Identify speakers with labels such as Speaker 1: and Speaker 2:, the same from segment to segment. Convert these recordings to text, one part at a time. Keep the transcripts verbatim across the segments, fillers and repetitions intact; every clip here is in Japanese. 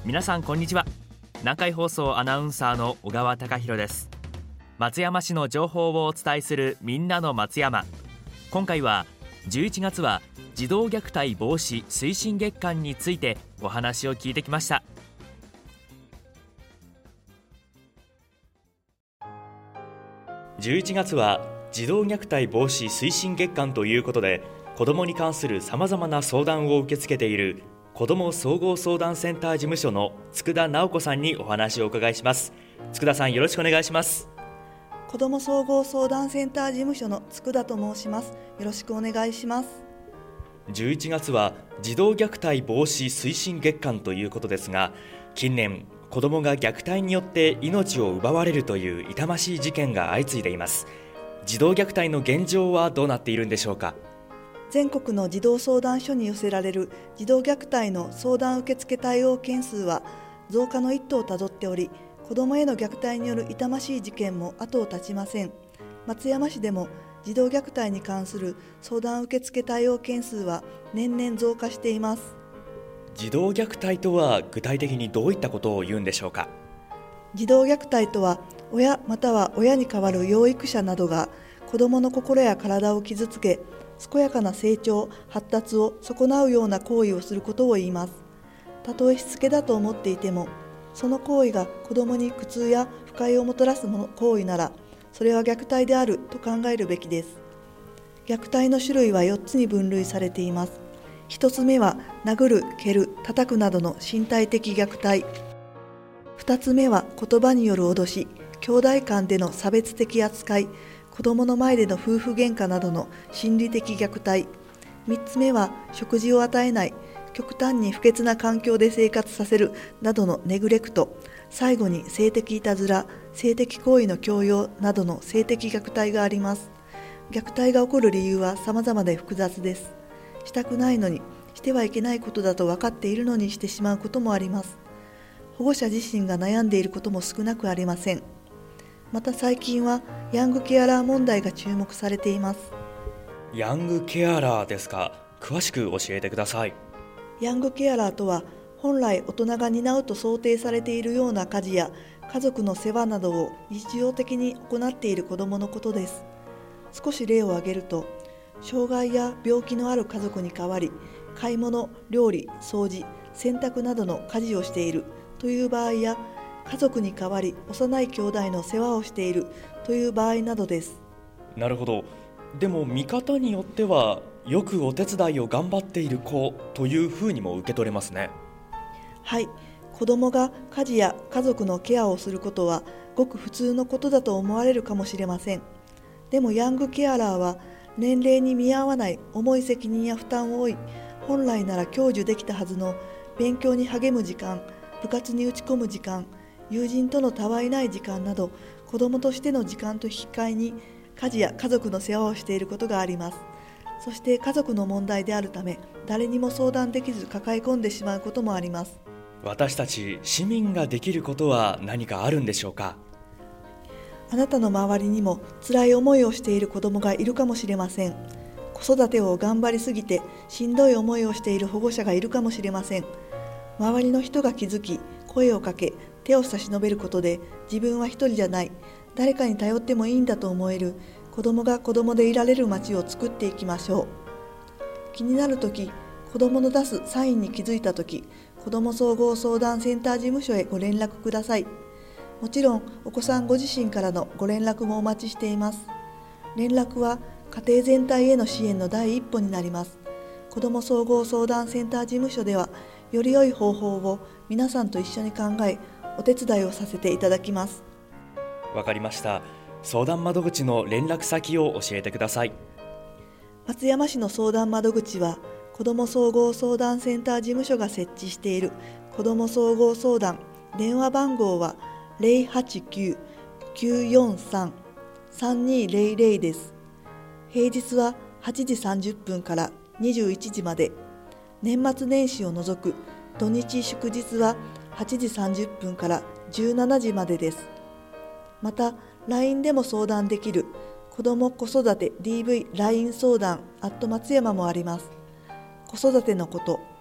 Speaker 1: 皆さんこんにちは。南海放送アナウンサーの小川貴博です。松山市の情報をお伝えするみんなの松山。今回はじゅういちがつは児童虐待防止推進月間についてお話を聞いてきました。じゅういちがつは児童虐待防止推進月間ということで、子どもに関するさまざまな相談を受け付けている子ども総合相談センター事務所の佃直子さんにお話をお伺いします。佃さん、よろしくお願いします。
Speaker 2: 子ども総合相談センター事務所の佃と申します。よろしくお願いします。
Speaker 1: じゅういちがつは児童虐待防止推進月間ということですが、近年子どもが虐待によって命を奪われるという痛ましい事件が相次いでいます。児童虐待の現状はどうなっているんでしょうか。
Speaker 2: 全国の児童相談所に寄せられる児童虐待の相談受付対応件数は増加の一途をたどっており、子どもへの虐待による痛ましい事件も後を絶ちません。松山市でも児童虐待に関する相談受付対応件数は年々増加しています。
Speaker 1: 児童虐待とは具体的にどういったことを言うんでしょうか。
Speaker 2: 児童虐待とは、親または親に代わる養育者などが子どもの心や体を傷つけ、健やかな成長・発達を損なうような行為をすることを言います。たとえしつけだと思っていても、その行為が子どもに苦痛や不快をもたらすもの行為なら、それは虐待であると考えるべきです。虐待の種類はよっつに分類されています。ひとつめは殴る、蹴る、叩くなどの身体的虐待。ふたつめは言葉による脅し、兄弟間での差別的扱い、子どもの前での夫婦喧嘩などの心理的虐待。みっつめは食事を与えない、極端に不潔な環境で生活させるなどのネグレクト。最後に性的いたずら、性的行為の強要などの性的虐待があります。虐待が起こる理由は様々で複雑です。したくないのに、してはいけないことだと分かっているのにしてしまうこともあります。保護者自身が悩んでいることも少なくありません。また最近はヤングケアラー問題が注目されています。
Speaker 1: ヤングケアラーですか。詳しく教えてください。
Speaker 2: ヤングケアラーとは、本来大人が担うと想定されているような家事や家族の世話などを日常的に行っている子どものことです。少し例を挙げると、障害や病気のある家族に代わり、買い物、料理、掃除、洗濯などの家事をしているという場合や、家族に代わり幼い兄弟の世話をしているという場合などです。
Speaker 1: なるほど。でも見方によっては、よくお手伝いを頑張っている子というふうにも受け取れますね。
Speaker 2: はい、子どもが家事や家族のケアをすることはごく普通のことだと思われるかもしれません。でもヤングケアラーは年齢に見合わない重い責任や負担を負い、本来なら享受できたはずの勉強に励む時間、部活に打ち込む時間、友人とのたわいない時間など、子どもとしての時間と引き換えに家事や家族の世話をしていることがあります。そして家族の問題であるため、誰にも相談できず抱え込んでしまうこともあります。
Speaker 1: 私たち市民ができることは何かあるんでしょうか。
Speaker 2: あなたの周りにも辛い思いをしている子どもがいるかもしれません。子育てを頑張りすぎてしんどい思いをしている保護者がいるかもしれません。周りの人が気づき、声をかけ、手を差し伸べることで、自分は一人じゃない、誰かに頼ってもいいんだと思える、子どもが子どもでいられる街を作っていきましょう。気になるとき、子どもの出すサインに気づいたとき、子ども総合相談センター事務所へご連絡ください。もちろん、お子さんご自身からのご連絡もお待ちしています。連絡は家庭全体への支援の第一歩になります。子ども総合相談センター事務所では、より良い方法を皆さんと一緒に考え、お手伝いをさせていただきます。
Speaker 1: わかりました。相談窓口の連絡先を教えてください。
Speaker 2: 松山市の相談窓口は、子ども総合相談センター事務所が設置している子ども総合相談、電話番号は ゼロはちきゅう きゅうよんさん さんにゼロゼロ です。平日ははちじさんじゅっぷんからにじゅういちじまで、年末年始を除く土日祝日ははちじさんじゅっぷんからじゅうしちじまでです。また、ライン でも相談できる子ども子育て ディーブイ ライン 相談アット松山もあります。子育てのこと、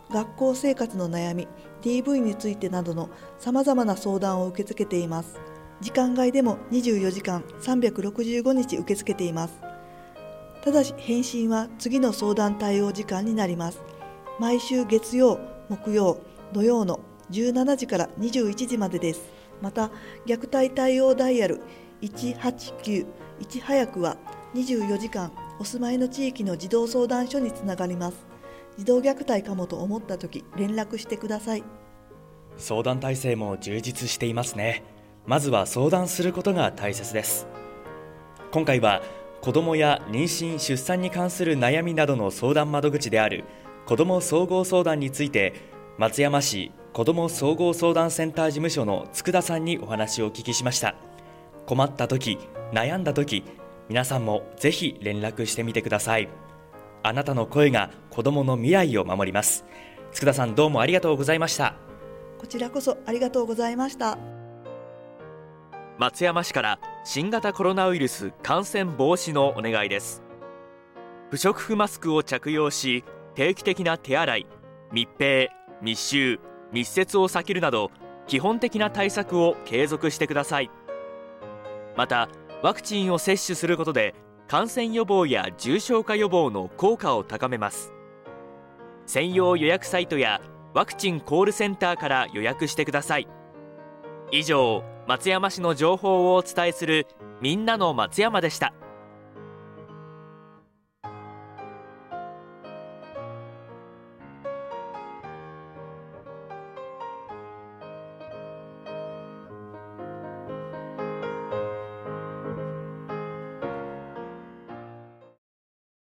Speaker 2: 学校生活の悩み、 ディーブイ についてなどのさまざまな相談を受け付けています。時間外でもにじゅうよじかんさんびゃくろくじゅうごにち受け付けています。ただし返信は次の相談対応時間になります。毎週月曜、木曜、土曜のじゅうしちじからにじゅういちじまでです。また虐待対応ダイヤルいちはちきゅういち早くはにじゅうよじかんお住まいの地域の児童相談所につながります。児童虐待かもと思ったとき連絡してください。
Speaker 1: 相談体制も充実していますね。まずは相談することが大切です。今回は子どもや妊娠・出産に関する悩みなどの相談窓口である子ども総合相談について、松山市子ども総合相談センター事務所の佃さんにお話をお聞きしました。困った時、悩んだ時、皆さんもぜひ連絡してみてください。あなたの声が子どもの未来を守ります。佃さん、どうもありがとうございました。
Speaker 2: こちらこそありがとうございました。
Speaker 1: 松山市から新型コロナウイルス感染防止のお願いです。不織布マスクを着用し、定期的な手洗い、密閉、密集、密接を避けるなど基本的な対策を継続してください。またワクチンを接種することで感染予防や重症化予防の効果を高めます。専用予約サイトやワクチンコールセンターから予約してください。以上、松山市の情報をお伝えするみんなの松山でした。